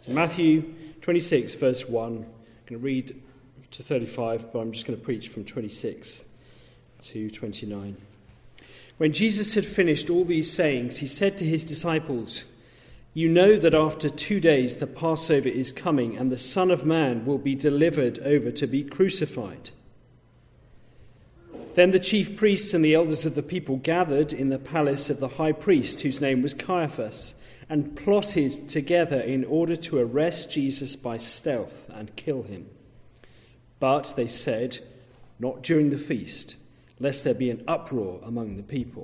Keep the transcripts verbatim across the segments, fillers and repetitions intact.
So Matthew twenty-six, verse one. I'm going to read to thirty-five, but I'm just going to preach from twenty-six to twenty-nine. When Jesus had finished all these sayings, he said to his disciples, "You know that after two days the Passover is coming, and the Son of Man will be delivered over to be crucified." Then the chief priests and the elders of the people gathered in the palace of the high priest, whose name was Caiaphas, and plotted together in order to arrest Jesus by stealth and kill him. But they said, "Not during the feast, lest there be an uproar among the people."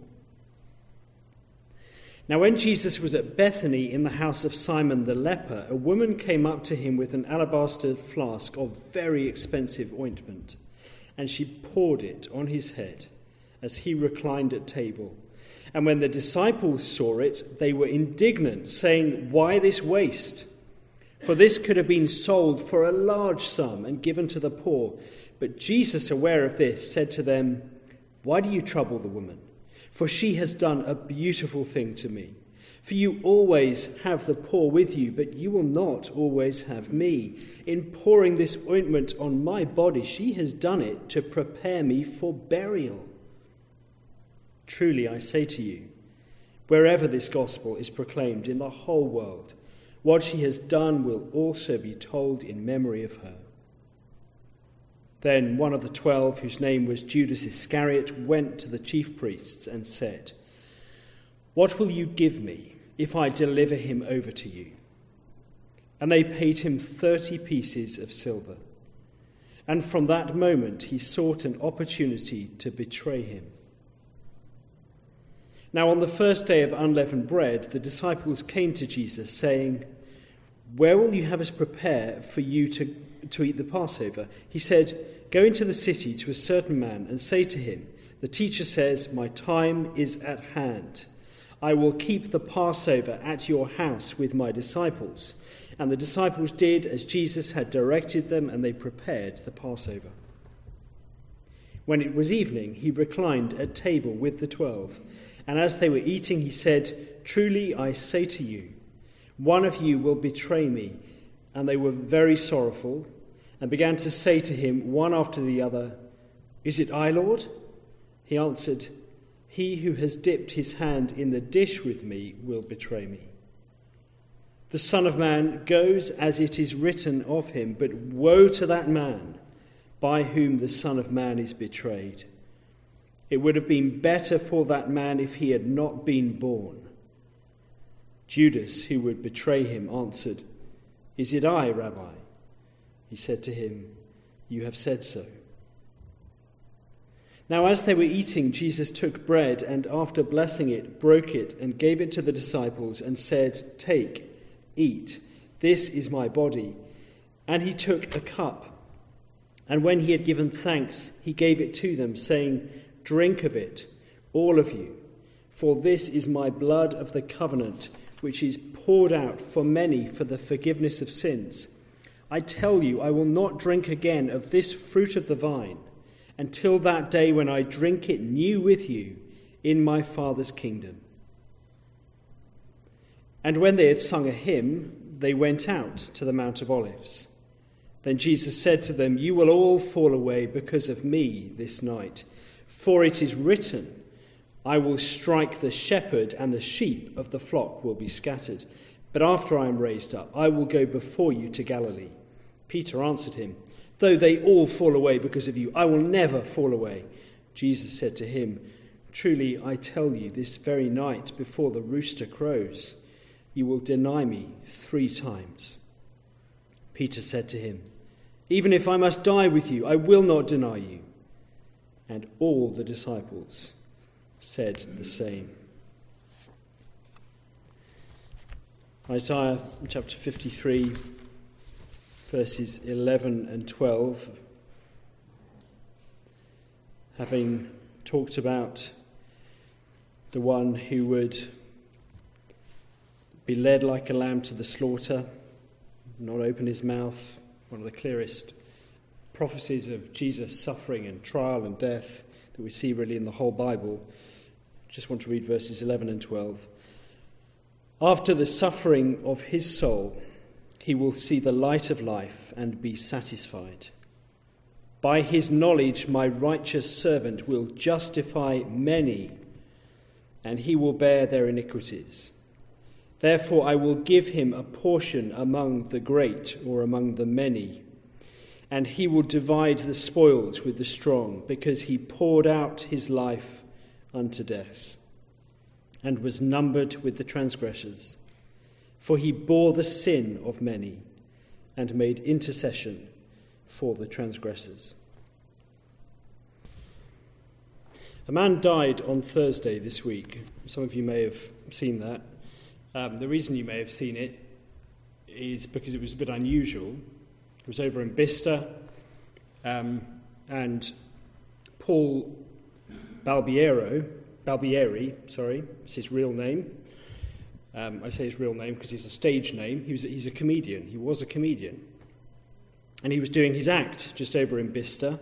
Now when Jesus was at Bethany in the house of Simon the leper, a woman came up to him with an alabaster flask of very expensive ointment, and she poured it on his head as he reclined at table. And when the disciples saw it, they were indignant, saying, "Why this waste? For this could have been sold for a large sum and given to the poor." But Jesus, aware of this, said to them, "Why do you trouble the woman? For she has done a beautiful thing to me. For you always have the poor with you, but you will not always have me. In pouring this ointment on my body, she has done it to prepare me for burial. Truly I say to you, wherever this gospel is proclaimed in the whole world, what she has done will also be told in memory of her." Then one of the twelve, whose name was Judas Iscariot, went to the chief priests and said, "What will you give me if I deliver him over to you?" And they paid him thirty pieces of silver. And from that moment he sought an opportunity to betray him. Now on the first day of unleavened bread, the disciples came to Jesus, saying, "Where will you have us prepare for you to, to eat the Passover?" He said, "Go into the city to a certain man and say to him, 'The teacher says, my time is at hand. I will keep the Passover at your house with my disciples.' And the disciples did as Jesus had directed them, and they prepared the Passover. When it was evening, he reclined at table with the twelve. And as they were eating, he said, 'Truly I say to you, one of you will betray me.' And they were very sorrowful, and began to say to him one after the other, 'Is it I, Lord?' He answered, 'He who has dipped his hand in the dish with me will betray me. The Son of Man goes as it is written of him, but woe to that man by whom the Son of Man is betrayed. It would have been better for that man if he had not been born.' Judas, who would betray him, answered, 'Is it I, Rabbi?' He said to him, 'You have said so.' Now as they were eating, Jesus took bread, and after blessing it, broke it, and gave it to the disciples, and said, 'Take, eat, this is my body.' And he took a cup, and when he had given thanks, he gave it to them, saying, 'Drink of it, all of you, for this is my blood of the covenant, which is poured out for many for the forgiveness of sins. I tell you, I will not drink again of this fruit of the vine until that day when I drink it new with you in my Father's kingdom.' And when they had sung a hymn, they went out to the Mount of Olives. Then Jesus said to them, 'You will all fall away because of me this night. For it is written, I will strike the shepherd, and the sheep of the flock will be scattered. But after I am raised up, I will go before you to Galilee.' Peter answered him, 'Though they all fall away because of you, I will never fall away.' Jesus said to him, 'Truly I tell you, this very night before the rooster crows, you will deny me three times.' Peter said to him, 'Even if I must die with you, I will not deny you.' And all the disciples said the same." Isaiah chapter fifty-three, verses eleven and twelve, having talked about the one who would be led like a lamb to the slaughter, not open his mouth, one of the clearest prophecies of Jesus' suffering and trial and death that we see really in the whole Bible. Just want to read verses eleven and twelve. "After the suffering of his soul, he will see the light of life and be satisfied. By his knowledge, my righteous servant will justify many, and he will bear their iniquities. Therefore I will give him a portion among the great or among the many, and he will divide the spoils with the strong, because he poured out his life unto death, and was numbered with the transgressors. For he bore the sin of many, and made intercession for the transgressors. A man died on Thursday this week. Some of you may have seen that. Um, the reason you may have seen it is because it was a bit unusual. It was over in Bicester, um, and Paul Balbiero, Balbieri, sorry, it's his real name. Um, I say his real name because it's a stage name. He was, he's a comedian. He was a comedian. And he was doing his act just over in Bicester.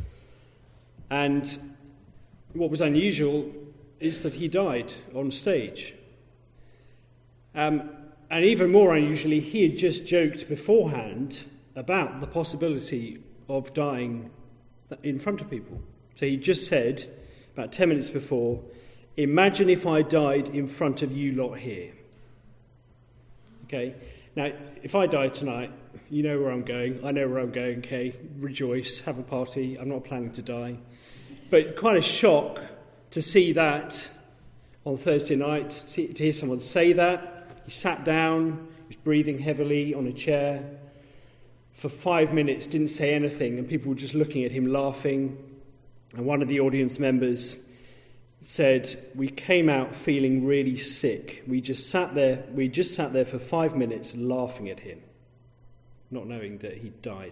And what was unusual is that he died on stage. Um, and even more unusually, he had just joked beforehand about the possibility of dying in front of people. So he just said, about ten minutes before, imagine if I died in front of you lot here. Okay, now, if I die tonight, you know where I'm going, I know where I'm going, okay, rejoice, have a party, I'm not planning to die. But quite a shock to see that on Thursday night, to hear someone say that. He sat down, he was breathing heavily on a chair for five minutes, didn't say anything, and people were just looking at him laughing. And one of the audience members said, we came out feeling really sick. We just sat there, we just sat there for five minutes laughing at him, not knowing that he'd died.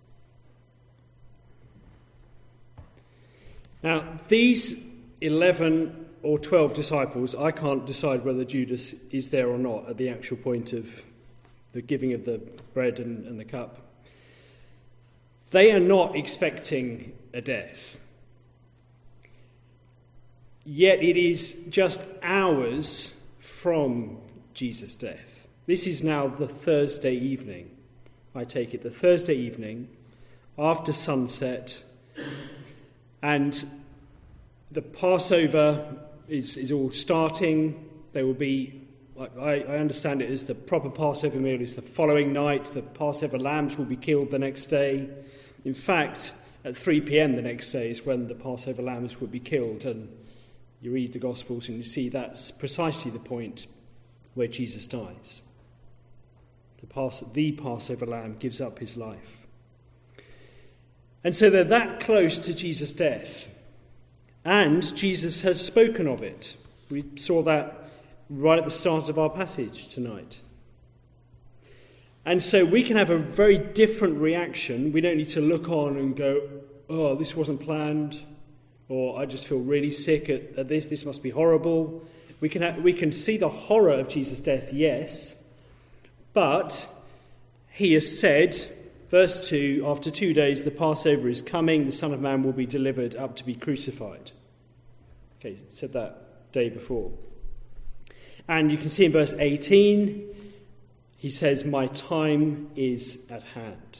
Now, these eleven or twelve disciples, I can't decide whether Judas is there or not at the actual point of the giving of the bread and, and the cup. They are not expecting a death. Yet it is just hours from Jesus' death. This is now the Thursday evening, I take it, the Thursday evening after sunset, and the Passover is, is all starting. There will be, I, I understand it as the proper Passover meal is the following night. The Passover lambs will be killed the next day. In fact, at three p.m. the next day is when the Passover lambs will be killed, and you read the Gospels and you see that's precisely the point where Jesus dies. The, Pass- the Passover lamb gives up his life. And so they're that close to Jesus' death. And Jesus has spoken of it. We saw that right at the start of our passage tonight. And so we can have a very different reaction. We don't need to look on and go, oh, this wasn't planned, or I just feel really sick at, at this, this must be horrible. We can ha- we can see the horror of Jesus' death, yes, but he has said, verse two, after two days the Passover is coming, the Son of Man will be delivered up to be crucified. Okay, said that day before. And you can see in verse eighteen, he says, my time is at hand.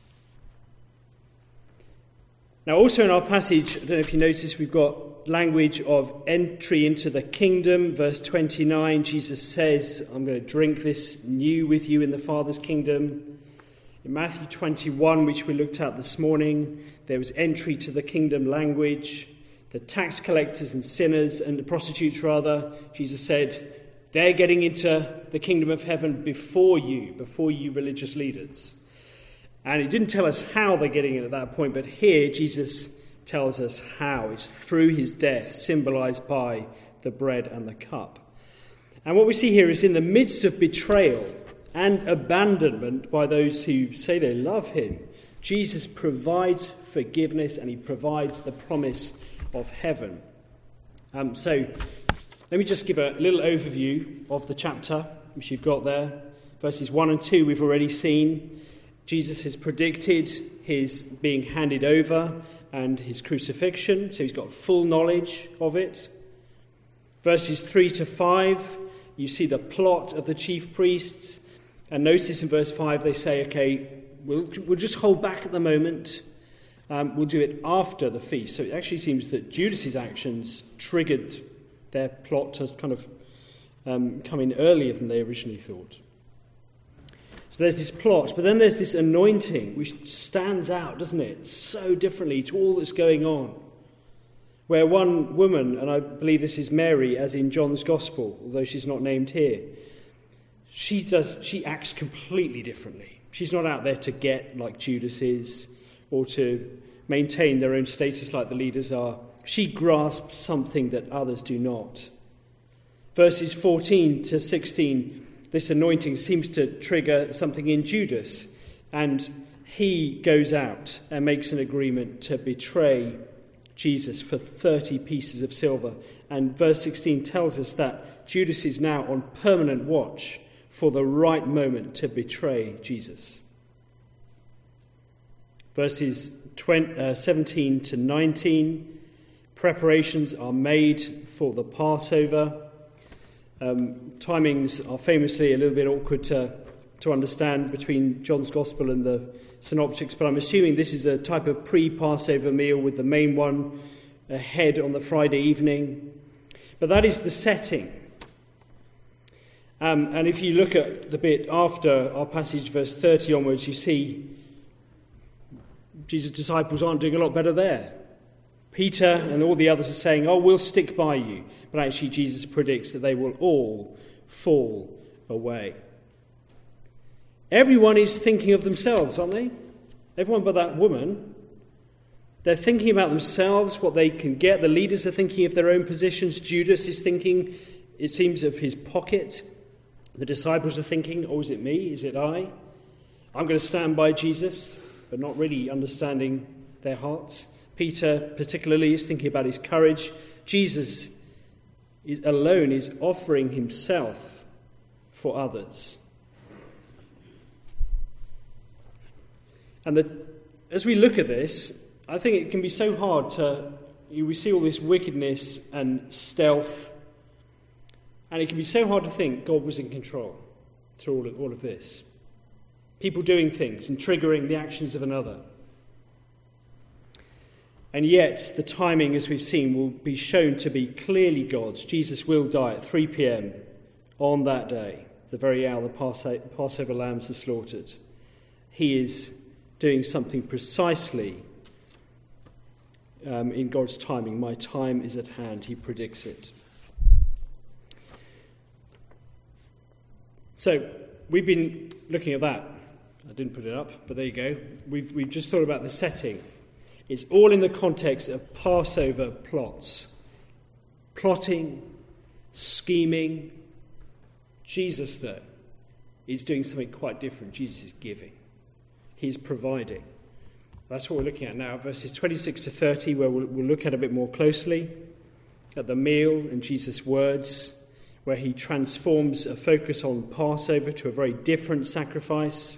Now, also in our passage, I don't know if you notice, we've got language of entry into the kingdom. Verse twenty-nine, Jesus says, I'm going to drink this new with you in the Father's kingdom. In Matthew twenty-one, which we looked at this morning, there was entry to the kingdom language. The tax collectors and sinners, and the prostitutes rather, Jesus said, they're getting into the kingdom of heaven before you, before you religious leaders. And he didn't tell us how they're getting in at that point, but here Jesus tells us how. It's through his death, symbolized by the bread and the cup. And what we see here is in the midst of betrayal and abandonment by those who say they love him, Jesus provides forgiveness and he provides the promise of heaven. Um, so let me just give a little overview of the chapter, which you've got there. Verses one and two we've already seen. Jesus has predicted his being handed over and his crucifixion, so he's got full knowledge of it. Verses three to five, you see the plot of the chief priests And notice in verse five they say, okay, we'll, we'll just hold back at the moment. Um, we'll do it after the feast. So it actually seems that Judas's actions triggered their plot to kind of um, come in earlier than they originally thought. So there's this plot, but then there's this anointing which stands out, doesn't it, so differently to all that's going on. Where one woman, and I believe this is Mary, as in John's Gospel, although she's not named here, she does she acts completely differently. She's not out there to get like Judas is, or to maintain their own status like the leaders are. She grasps something that others do not. Verses fourteen to sixteen, this anointing seems to trigger something in Judas, and he goes out and makes an agreement to betray Jesus for thirty pieces of silver. And verse sixteen tells us that Judas is now on permanent watch for the right moment to betray Jesus. Verses seventeen to nineteen, preparations are made for the Passover. Um, timings are famously a little bit awkward to, to understand between John's Gospel and the Synoptics, but I'm assuming this is a type of pre-Passover meal with the main one ahead on the Friday evening. But that is the setting. Um, and if you look at the bit after our passage, verse thirty onwards, you see Jesus' disciples aren't doing a lot better there. Peter and all the others are saying, oh, we'll stick by you. But actually Jesus predicts that they will all fall away. Everyone is thinking of themselves, aren't they? Everyone but that woman. They're thinking about themselves, what they can get. The leaders are thinking of their own positions. Judas is thinking, it seems, of his pocket. The disciples are thinking, oh, is it me? Is it I? I'm going to stand by Jesus, but not really understanding their hearts. Peter particularly is thinking about his courage. Jesus is alone is offering himself for others. And the, as we look at this, I think it can be so hard to, we see all this wickedness and stealth, and it can be so hard to think God was in control through all of, all of this. People doing things and triggering the actions of another. And yet, the timing, as we've seen, will be shown to be clearly God's. Jesus will die at three p.m. on that day, the very hour the Passover lambs are slaughtered. He is doing something precisely um, in God's timing. My time is at hand, he predicts it. So, we've been looking at that. I didn't put it up, but there you go. We've, we've just thought about the setting. It's all in the context of Passover plots. Plotting, scheming. Jesus, though, is doing something quite different. Jesus is giving. He's providing. That's what we're looking at now, verses twenty-six to thirty, where we'll, we'll look at a bit more closely at the meal and Jesus' words, where he transforms a focus on Passover to a very different sacrifice.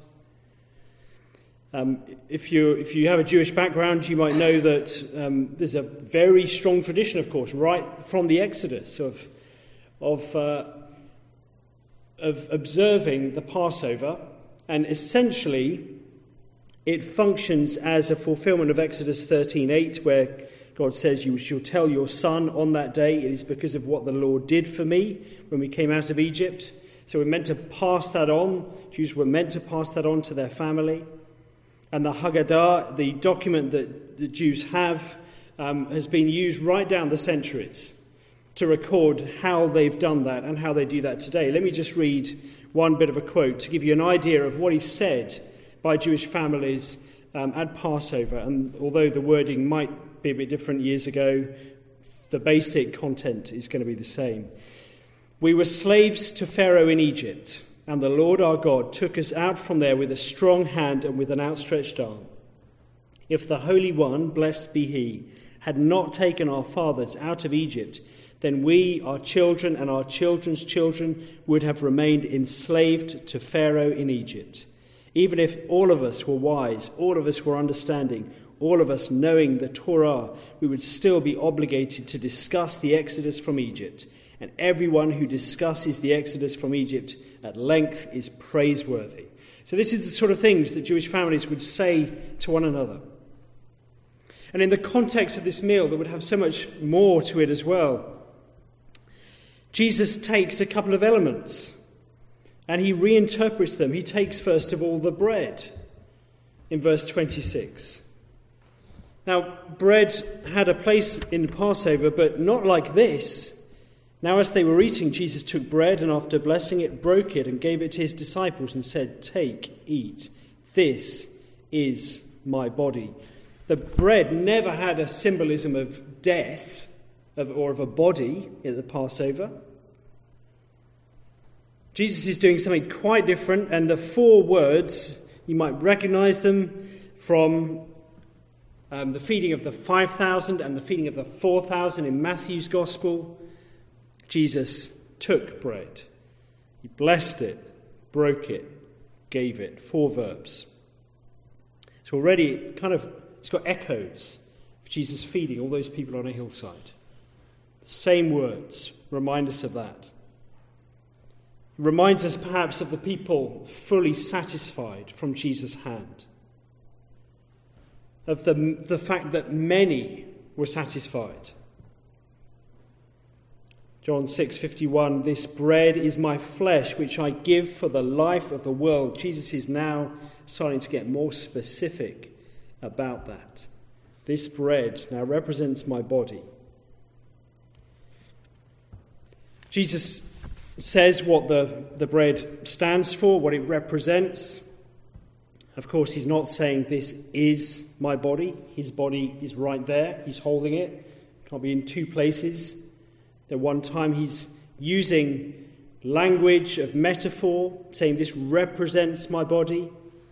Um, if you if you have a Jewish background, you might know that um, there's a very strong tradition, of course, right from the Exodus of of uh, of observing the Passover, and essentially it functions as a fulfillment of Exodus thirteen eight, where God says, "You shall tell your son on that day, it is because of what the Lord did for me when we came out of Egypt." So we're meant to pass that on. Jews were meant to pass that on to their family. And the Haggadah, the document that the Jews have, um, has been used right down the centuries to record how they've done that and how they do that today. Let me just read one bit of a quote to give you an idea of what is said by Jewish families um, at Passover. And although the wording might be a bit different years ago, the basic content is going to be the same. "We were slaves to Pharaoh in Egypt, and the Lord our God took us out from there with a strong hand and with an outstretched arm. If the Holy One, blessed be he, had not taken our fathers out of Egypt, then we, our children and our children's children, would have remained enslaved to Pharaoh in Egypt. Even if all of us were wise, all of us were understanding, all of us knowing the Torah, we would still be obligated to discuss the exodus from Egypt and everyone who discusses the Exodus from Egypt at length is praiseworthy. So this is the sort of things that Jewish families would say to one another. And in the context of this meal that would have so much more to it as well, Jesus takes a couple of elements and he reinterprets them. He takes first of all the bread in verse twenty-six. Now, bread had a place in Passover, but not like this. Now, as they were eating, Jesus took bread and after blessing it, broke it and gave it to his disciples and said, "Take, eat. This is my body." The bread never had a symbolism of death of, or of a body at the Passover. Jesus is doing something quite different, and the four words, you might recognize them from um, the feeding of the five thousand and the feeding of the four thousand in Matthew's Gospel. Jesus took bread, he blessed it, broke it, gave it. Four verbs. So already it kind of, it's got echoes of Jesus feeding all those people on a hillside. The same words remind us of that. It reminds us perhaps of the people fully satisfied from Jesus' hand. Of the, the fact that many were satisfied. John six fifty-one, "This bread is my flesh, which I give for the life of the world." Jesus is now starting to get more specific about that. This bread now represents my body. Jesus says what the, the bread stands for, what it represents. Of course, he's not saying this is my body. His body is right there. He's holding it. Can't be in two places. At one time he's using language of metaphor, saying this represents my body.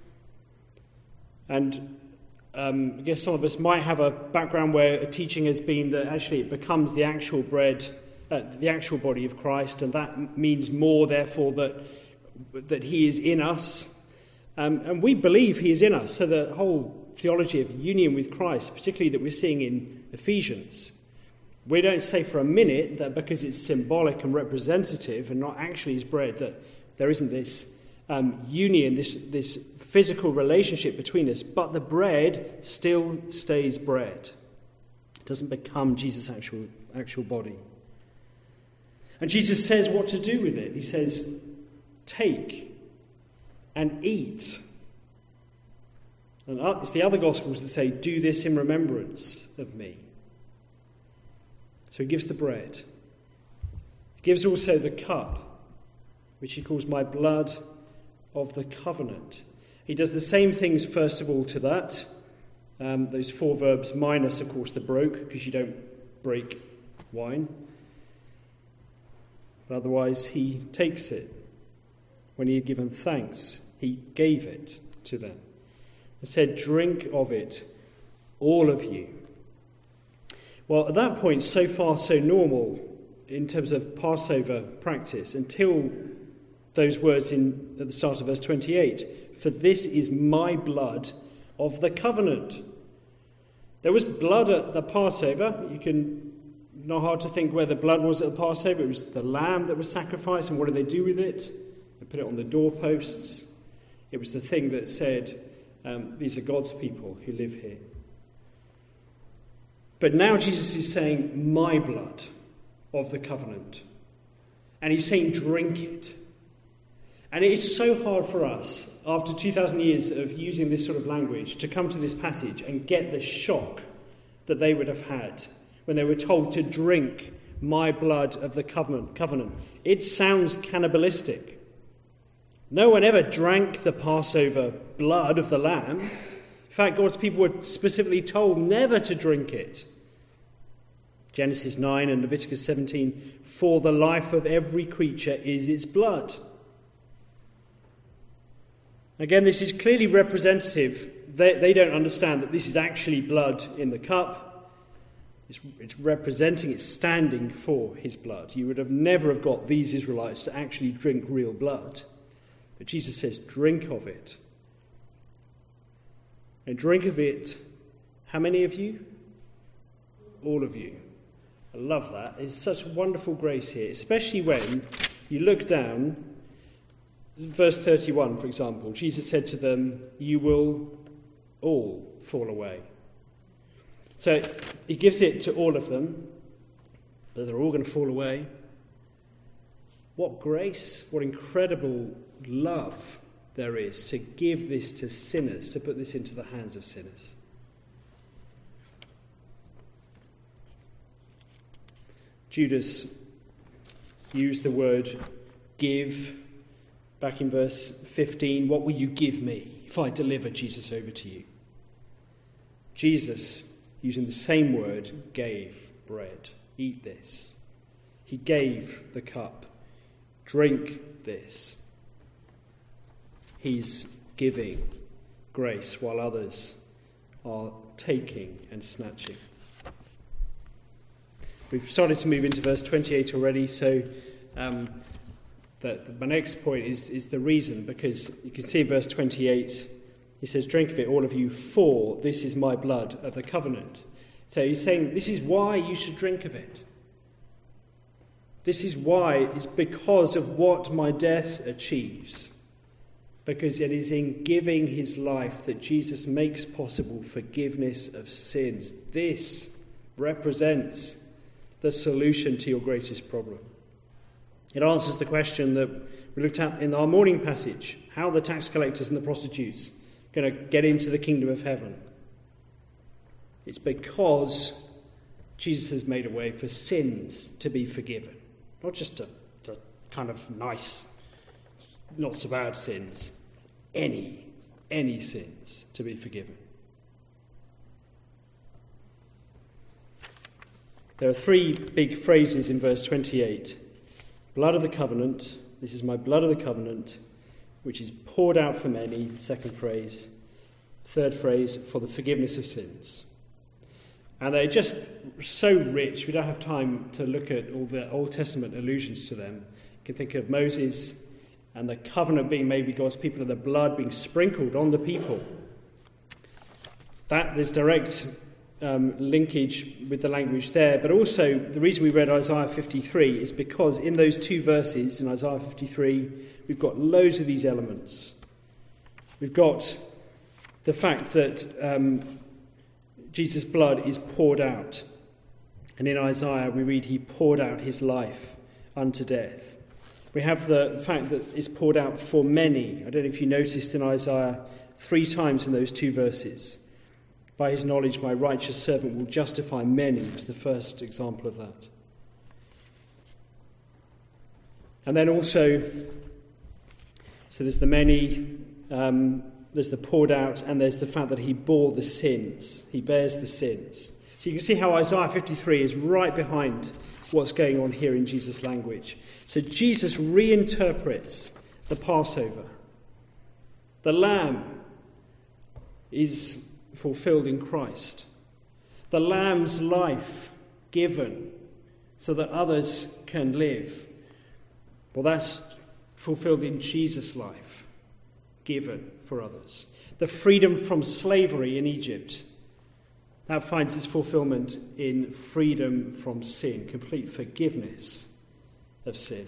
And um, I guess some of us might have a background where a teaching has been that actually it becomes the actual bread, uh, the actual body of Christ, and that means more, therefore, that that he is in us. Um, and we believe he is in us. So the whole theology of union with Christ, particularly that we're seeing in Ephesians, we don't say for a minute that because it's symbolic and representative and not actually his bread, that there isn't this um, union, this, this physical relationship between us. But the bread still stays bread. It doesn't become Jesus' actual, actual body. And Jesus says what to do with it. He says, "Take and eat." And it's the other Gospels that say, "Do this in remembrance of me." So he gives the bread. He gives also the cup, which he calls my blood of the covenant. He does the same things, first of all, to that. Um, those four verbs, minus, of course, the broke, because you don't break wine. But otherwise, he takes it. When he had given thanks, he gave it to them. He said, "Drink of it, all of you." Well, at that point, so far so normal in terms of Passover practice, until those words in at the start of verse twenty-eight, "For this is my blood of the covenant." There was blood at the Passover. You can, not hard to think where the blood was at the Passover. It was the lamb that was sacrificed, and what did they do with it? They put it on the doorposts. It was the thing that said, um, these are God's people who live here. But now Jesus is saying, my blood of the covenant. And he's saying, drink it. And it is so hard for us, after two thousand years of using this sort of language, to come to this passage and get the shock that they would have had when they were told to drink my blood of the covenant. covenant. It sounds cannibalistic. No one ever drank the Passover blood of the lamb. In fact, God's people were specifically told never to drink it. Genesis nine and Leviticus seventeen, "For the life of every creature is its blood." Again, this is clearly representative. They, they don't understand that this is actually blood in the cup. It's, it's representing, it's standing for his blood. You would have never have got these Israelites to actually drink real blood. But Jesus says, drink of it. And drink of it, how many of you? All of you. I love that. It's such wonderful grace here, especially when you look down, verse thirty-one, for example. Jesus said to them, "You will all fall away." So he gives it to all of them, but they're all going to fall away. What grace, what incredible love there is to give this to sinners, to put this into the hands of sinners. Judas used the word give back in verse fifteen. What will you give me if I deliver Jesus over to you? Jesus, using the same word, gave bread. Eat this. He gave the cup. Drink this. He's giving grace while others are taking and snatching. We've started to move into verse twenty-eight already, so um, the, the, my next point is, is the reason, because you can see in verse twenty-eight, he says, "Drink of it, all of you, for this is my blood of the covenant." So he's saying this is why you should drink of it. This is why, it's because of what my death achieves. Because it is in giving his life that Jesus makes possible forgiveness of sins. This represents the solution to your greatest problem. It answers the question that we looked at in our morning passage. How are the tax collectors and the prostitutes going to get into the kingdom of heaven? It's because Jesus has made a way for sins to be forgiven. Not just the, the kind of nice, not so bad sins. Any, any sins to be forgiven. There are three big phrases in verse twenty-eight. Blood of the covenant. This is my blood of the covenant, which is poured out for many. Second phrase. Third phrase, for the forgiveness of sins. And they're just so rich, we don't have time to look at all the Old Testament allusions to them. You can think of Moses and the covenant being made with God's people and the blood being sprinkled on the people. That there's direct um, linkage with the language there. But also, the reason we read Isaiah fifty-three is because in those two verses, in Isaiah fifty-three, we've got loads of these elements. We've got the fact that Um, Jesus' blood is poured out. And in Isaiah we read he poured out his life unto death. We have the fact that it's poured out for many. I don't know if you noticed in Isaiah three times in those two verses. By his knowledge my righteous servant will justify many was the first example of that. And then also, so there's the many, um, there's the poured out, and there's the fact that he bore the sins. He bears the sins. So you can see how Isaiah fifty-three is right behind what's going on here in Jesus' language. So Jesus reinterprets the Passover. The lamb is fulfilled in Christ. The lamb's life given so that others can live. Well, that's fulfilled in Jesus' life, given for others. The freedom from slavery in Egypt, that finds its fulfillment in freedom from sin, complete forgiveness of sin.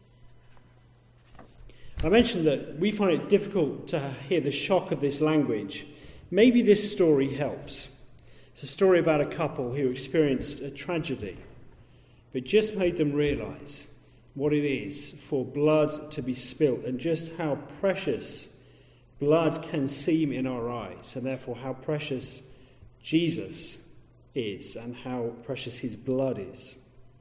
I mentioned that we find it difficult to hear the shock of this language. Maybe this story helps. It's a story about a couple who experienced a tragedy, but just made them realize what it is for blood to be spilt and just how precious blood can seem in our eyes, and therefore how precious Jesus is and how precious his blood is.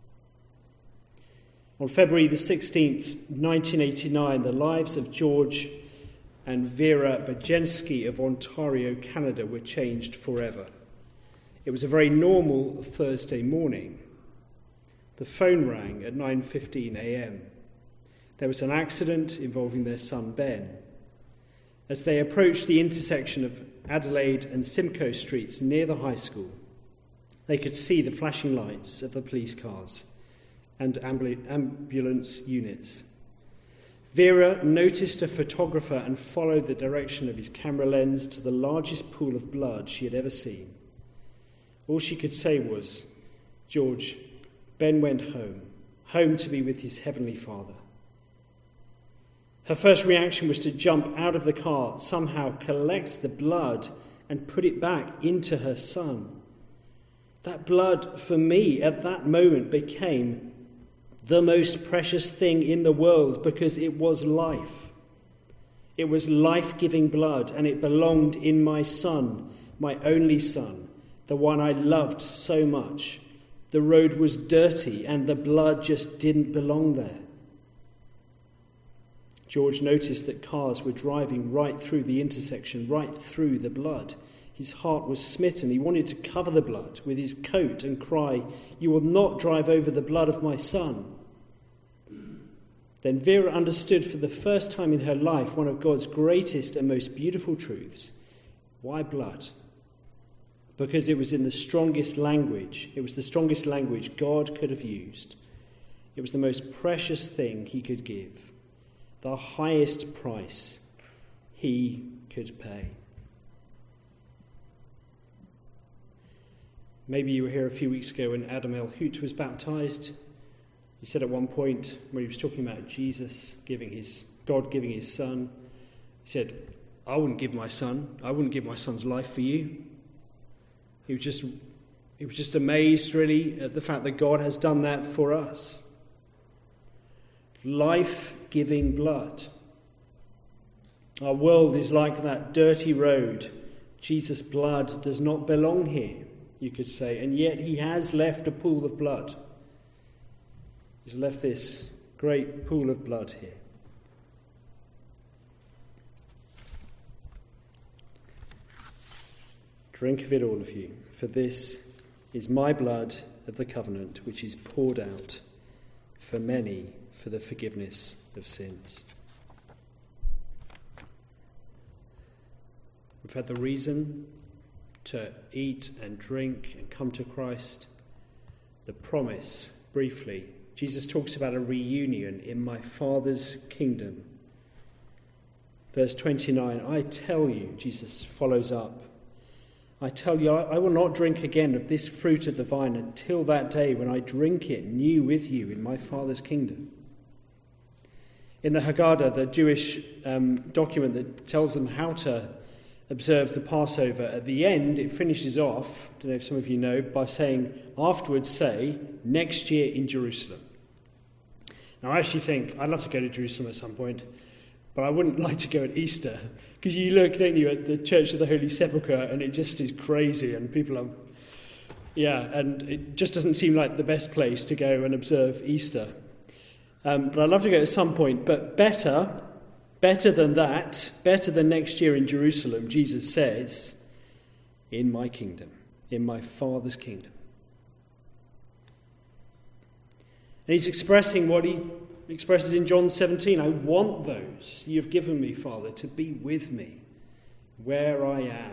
On February the sixteenth, nineteen eighty-nine, the lives of George and Vera Bajenski of Ontario, Canada, were changed forever. It was a very normal Thursday morning. The phone rang at nine fifteen a.m. There was an accident involving their son Ben. As they approached the intersection of Adelaide and Simcoe Streets near the high school, they could see the flashing lights of the police cars and ambulance units. Vera noticed a photographer and followed the direction of his camera lens to the largest pool of blood she had ever seen. All she could say was, "George, Ben went home, home to be with his heavenly Father. Her first reaction was to jump out of the car, somehow collect the blood and put it back into her son. That blood, for me, at that moment became the most precious thing in the world because it was life. It was life-giving blood, and it belonged in my son, my only son, the one I loved so much. The road was dirty, and the blood just didn't belong there. George noticed that cars were driving right through the intersection, right through the blood. His heart was smitten. He wanted to cover the blood with his coat and cry, "You will not drive over the blood of my son." Then Vera understood for the first time in her life one of God's greatest and most beautiful truths. Why blood? Because it was in the strongest language. It was the strongest language God could have used. It was the most precious thing he could give. The highest price he could pay. Maybe you were here a few weeks ago when Adam El Hout was baptized. He said at one point, when he was talking about Jesus giving his, God giving his son, he said, "I wouldn't give my son. I wouldn't give my son's life for you." He was just, he was just amazed, really, at the fact that God has done that for us. Life-giving blood. Our world is like that dirty road. Jesus' blood does not belong here, you could say, and yet he has left a pool of blood. He's left this great pool of blood here. Drink of it, all of you, for this is my blood of the covenant, which is poured out for many for the forgiveness of sins. We've had the reason to eat and drink and come to Christ. The promise, briefly, Jesus talks about a reunion in my Father's kingdom. Verse twenty-nine, I tell you, Jesus follows up, I tell you, I will not drink again of this fruit of the vine until that day when I drink it new with you in my Father's kingdom. In the Haggadah, the Jewish um, document that tells them how to observe the Passover, at the end it finishes off, I don't know if some of you know, by saying, afterwards say, next year in Jerusalem. Now I actually think, I'd love to go to Jerusalem at some point, but I wouldn't like to go at Easter, because you look, don't you, at the Church of the Holy Sepulchre, and it just is crazy, and people are, yeah, and it just doesn't seem like the best place to go and observe Easter. Um, but I'd love to go at some point, but better, better than that, better than next year in Jerusalem, Jesus says, in my kingdom, in my Father's kingdom. And he's expressing what he expresses in John seventeen, I want those you've given me, Father, to be with me where I am.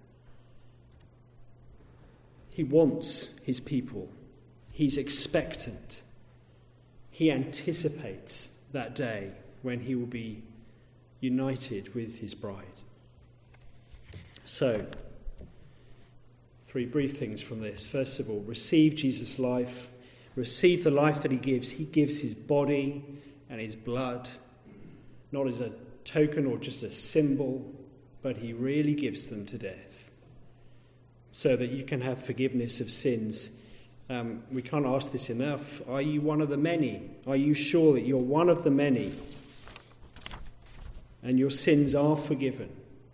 He wants his people. He's expectant. He anticipates that day when he will be united with his bride. So, three brief things from this. First of all, receive Jesus' life. Receive the life that he gives. He gives his body and his blood, not as a token or just a symbol, but he really gives them to death so that you can have forgiveness of sins. Um, we can't ask this enough. Are you one of the many? Are you sure that you're one of the many and your sins are forgiven?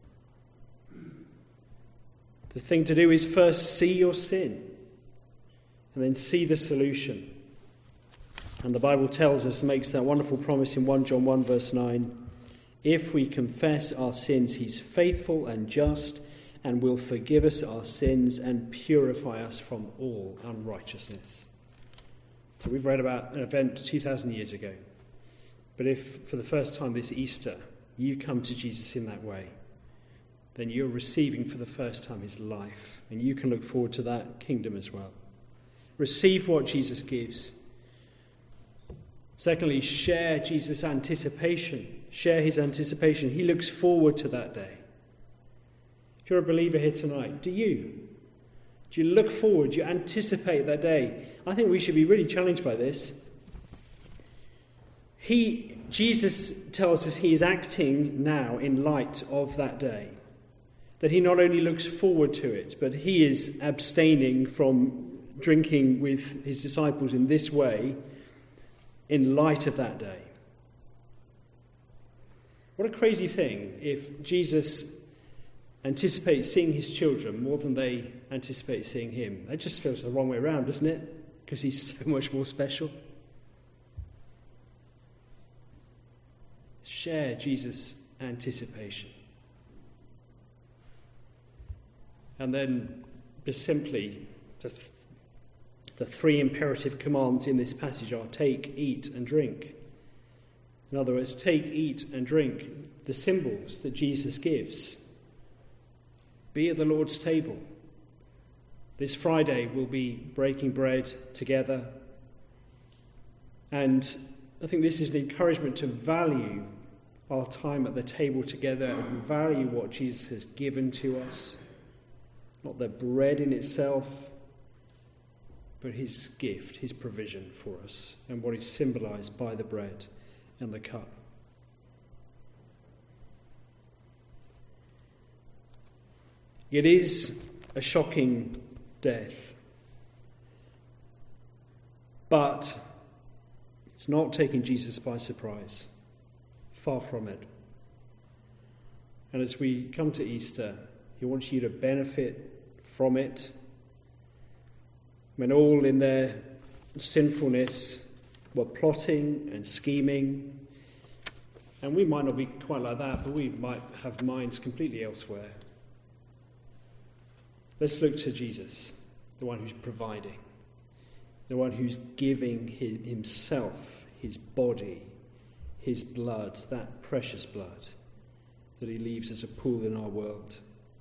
The thing to do is first see your sin and then see the solution. And the Bible tells us, makes that wonderful promise in First John one verse nine, if we confess our sins, he's faithful and just and will forgive us our sins and purify us from all unrighteousness. So we've read about an event two thousand years ago. But if for the first time this Easter you come to Jesus in that way, then you're receiving for the first time his life, and you can look forward to that kingdom as well. Receive what Jesus gives. Secondly, share Jesus' anticipation. Share his anticipation. He looks forward to that day. If you're a believer here tonight, do you? Do you look forward? Do you anticipate that day? I think we should be really challenged by this. He, Jesus tells us he is acting now in light of that day. That he not only looks forward to it, but he is abstaining from drinking with his disciples in this way in light of that day. What a crazy thing if Jesus anticipates seeing his children more than they anticipate seeing him. That just feels the wrong way around, doesn't it? Because he's so much more special. Share Jesus' anticipation. And then just simply, the, th- the three imperative commands in this passage are take, eat, and drink. In other words, take, eat, and drink, the symbols that Jesus gives. Be at the Lord's table. This Friday we'll be breaking bread together. And I think this is an encouragement to value our time at the table together and value what Jesus has given to us. Not the bread in itself, but his gift, his provision for us, and what is symbolized by the bread and the cup. It is a shocking death, but it's not taking Jesus by surprise. Far from it. And as we come to Easter, he wants you to benefit from it. When all in their sinfulness were plotting and scheming, and we might not be quite like that, but we might have minds completely elsewhere. Let's look to Jesus, the one who's providing, the one who's giving himself, his body, his blood, that precious blood that he leaves as a pool in our world.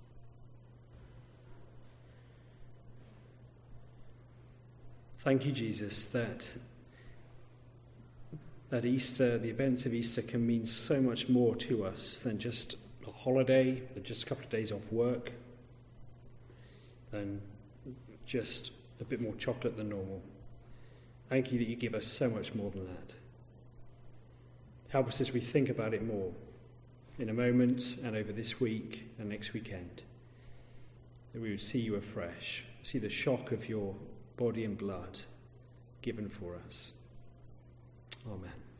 Thank you, Jesus, that that Easter, the events of Easter, can mean so much more to us than just a holiday, than just a couple of days off work, than just a bit more chocolate than normal. Thank you that you give us so much more than that. Help us as we think about it more in a moment and over this week and next weekend, that we would see you afresh, see the shock of your body and blood given for us. Amen.